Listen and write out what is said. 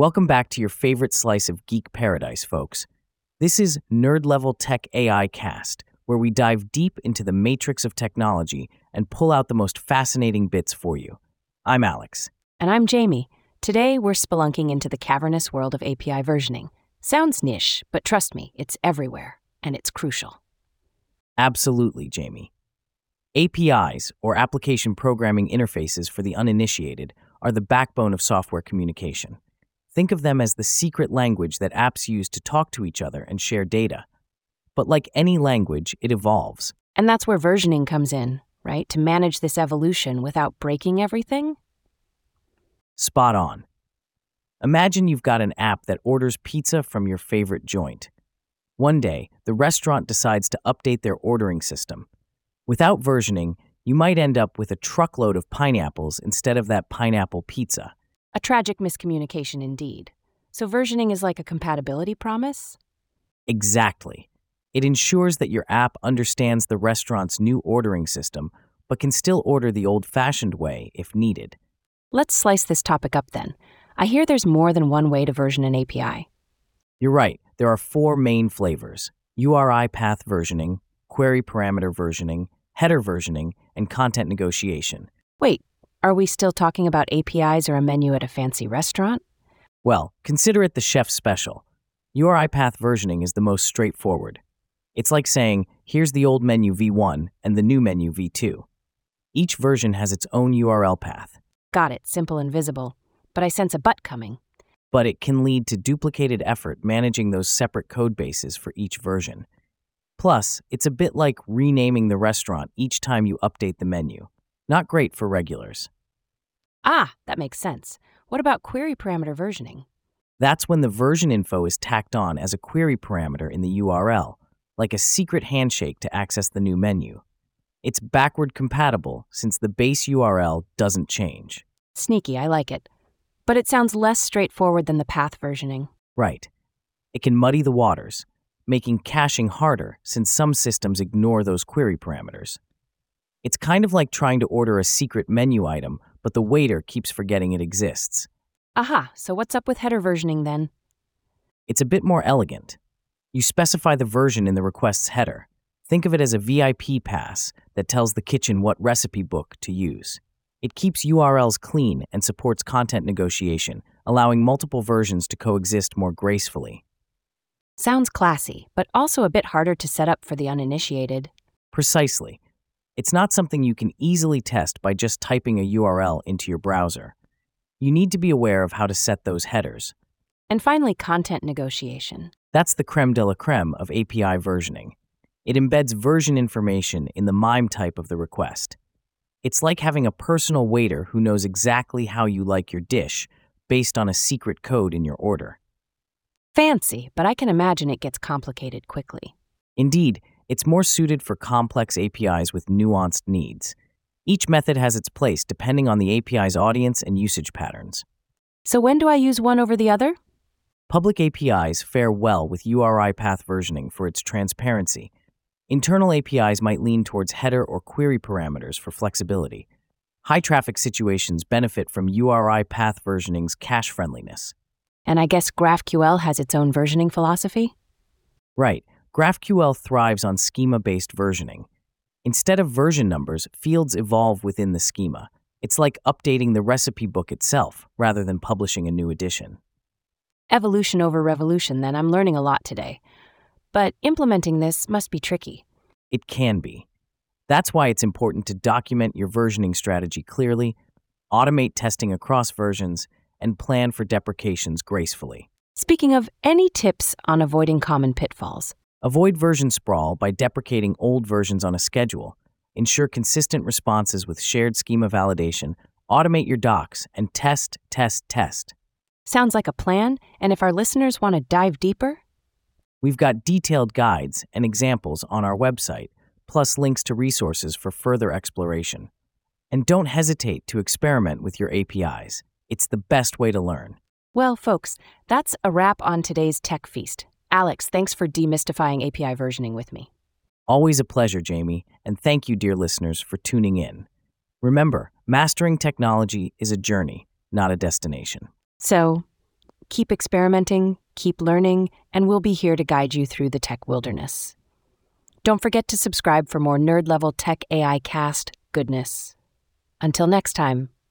Welcome back to your favorite slice of geek paradise, folks. This is Nerd Level Tech AI Cast, where we dive deep into the matrix of technology and pull out the most fascinating bits for you. I'm Alex. And I'm Jamie. Today, we're spelunking into the cavernous world of API versioning. Sounds niche, but trust me, it's everywhere, and it's crucial. Absolutely, Jamie. APIs, or Application Programming Interfaces for the uninitiated, are the backbone of software communication. Think of them as the secret language that apps use to talk to each other and share data. But like any language, it evolves. And that's where versioning comes in, right? To manage this evolution without breaking everything? Spot on. Imagine you've got an app that orders pizza from your favorite joint. One day, the restaurant decides to update their ordering system. Without versioning, you might end up with a truckload of pineapples instead of that pineapple pizza. A tragic miscommunication indeed. So versioning is like a compatibility promise? Exactly. It ensures that your app understands the restaurant's new ordering system, but can still order the old-fashioned way if needed. Let's slice this topic up then. I hear there's more than one way to version an API. You're right, there are 4 main flavors: URI path versioning, query parameter versioning, header versioning, and content negotiation. Wait, are we still talking about APIs or a menu at a fancy restaurant? Well, consider it the chef's special. URI path versioning is the most straightforward. It's like saying, here's the old menu v1 and the new menu v2. Each version has its own URL path. Got it, simple and visible. But I sense a but coming. But it can lead to duplicated effort managing those separate code bases for each version. Plus, it's a bit like renaming the restaurant each time you update the menu. Not great for regulars. Ah, that makes sense. What about query parameter versioning? That's when the version info is tacked on as a query parameter in the URL, like a secret handshake to access the new menu. It's backward compatible since the base URL doesn't change. Sneaky, I like it. But it sounds less straightforward than the path versioning. Right. It can muddy the waters, making caching harder since some systems ignore those query parameters. It's kind of like trying to order a secret menu item, but the waiter keeps forgetting it exists. Aha, so what's up with header versioning then? It's a bit more elegant. You specify the version in the request's header. Think of it as a VIP pass that tells the kitchen what recipe book to use. It keeps URLs clean and supports content negotiation, allowing multiple versions to coexist more gracefully. Sounds classy, but also a bit harder to set up for the uninitiated. Precisely. It's not something you can easily test by just typing a URL into your browser. You need to be aware of how to set those headers. And finally, content negotiation. That's the creme de la creme of API versioning. It embeds version information in the MIME type of the request. It's like having a personal waiter who knows exactly how you like your dish based on a secret code in your order. Fancy, but I can imagine it gets complicated quickly. Indeed, it's more suited for complex APIs with nuanced needs. Each method has its place depending on the API's audience and usage patterns. So when do I use one over the other? Public APIs fare well with URI path versioning for its transparency. Internal APIs might lean towards header or query parameters for flexibility. High-traffic situations benefit from URI path versioning's cache friendliness. And I guess GraphQL has its own versioning philosophy? Right. GraphQL thrives on schema-based versioning. Instead of version numbers, fields evolve within the schema. It's like updating the recipe book itself, rather than publishing a new edition. Evolution over revolution, then. I'm learning a lot today. But implementing this must be tricky. It can be. That's why it's important to document your versioning strategy clearly, automate testing across versions, and plan for deprecations gracefully. Speaking of, any tips on avoiding common pitfalls? Avoid version sprawl by deprecating old versions on a schedule. Ensure consistent responses with shared schema validation. Automate your docs and test. Sounds like a plan, and if our listeners want to dive deeper? We've got detailed guides and examples on our website, plus links to resources for further exploration. And don't hesitate to experiment with your APIs. It's the best way to learn. Well, folks, that's a wrap on today's Tech Feast. Alex, thanks for demystifying API versioning with me. Always a pleasure, Jamie, and thank you, dear listeners, for tuning in. Remember, mastering technology is a journey, not a destination. So, Keep experimenting, keep learning, and we'll be here to guide you through the tech wilderness. Don't forget to subscribe for more nerd-level tech AI cast goodness. Until next time.